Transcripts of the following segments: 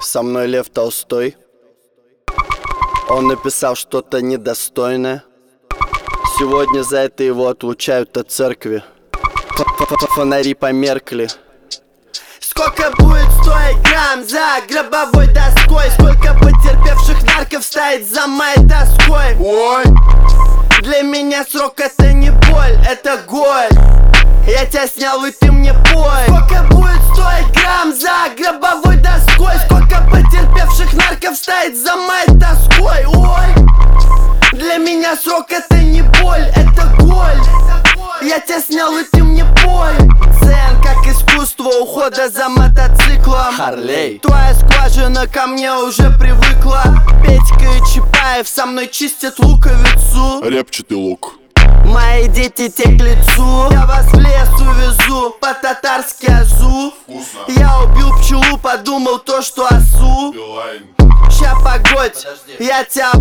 Со мной Лев Толстой. Он написал что-то недостойное. Сегодня за это его отлучают от церкви. Фонари померкли. Сколько будет стоить грамм за гробовой доской? Сколько потерпевших нарков стоит за моей доской? Ой! Для меня срок это не боль, это голь. Я тебя снял и ты мне пой. Сколько будет стоить грамм за гробовой доской? Сколько потерпевших нарков стоит за моей доской? Ой! Для меня срок это не боль, это голь. Я тебя снял и ты мне пой. Цен как искусство ухода за мотоциклом. Харлей. Твоя скважина ко мне уже привыкла. Петька и Чапаев со мной чистят луковицу. Репчатый лук. Мои дети те к лицу. Я вас в лес увезу, по-татарски азу. Вкусно. Я убил пчелу, подумал то, что осу. Билайн. Ща погодь, я тебя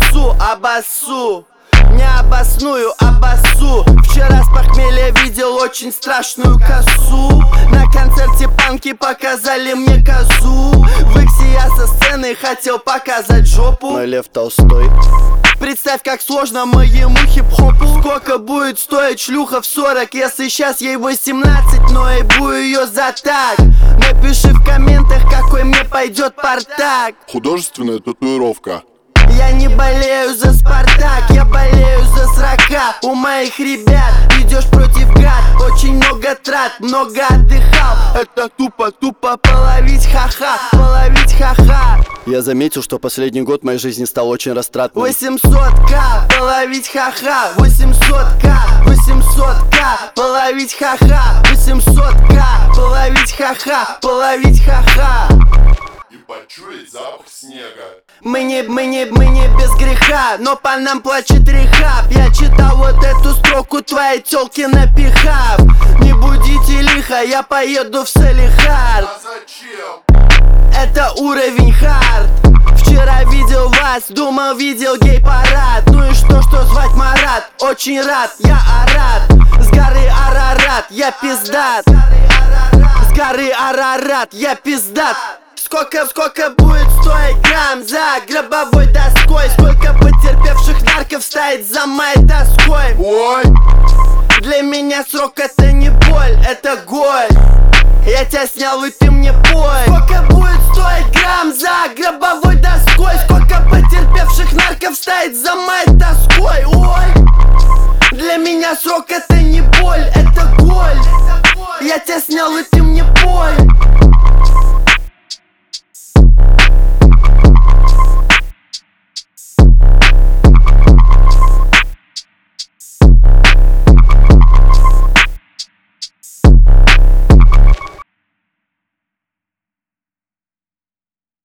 обоссу. Не обосную, обоссу. Вчера с похмелья видел очень страшную косу. На концерте панки показали мне козу. В Иксе я со сцены хотел показать жопу. Мой Лев Толстой. Представь, как сложно моему хип-хопу. Сколько будет стоить шлюха в 40, если сейчас ей 18, но ебу ее за так. Напиши в комментах, какой мне пойдет партак. Художественная татуировка. Я не болею за Спартак, я болею за срока. У моих ребят идешь против гад. Очень много трат, много отдыхал. Это тупо половить ха-ха, половить ха-ха. Я заметил, что последний год моей жизни стал очень растратным. 800к, половить ха-ха, 800к, 800к, половить ха-ха, 800к, половить ха-ха, половить ха-ха. И почуять запах снега. Мы не без греха, но по нам плачет рехаб. Я читал вот эту строку твоей тёлки напихав. Не будите лихо, я поеду в Салихард. А зачем? Это уровень хард. Вчера видел вас, думал видел гей-парад. Ну и что звать Марат? Очень рад, я Арат. С горы Арарат, я пиздат. С горы Арарат, я пиздат. Сколько будет стоить грамм за гробовой доской? Сколько потерпевших нарков стоит за моей доской? Ой! Для меня срок это не боль, это голь. Я тебя снял и ты мне пой. Сколько будет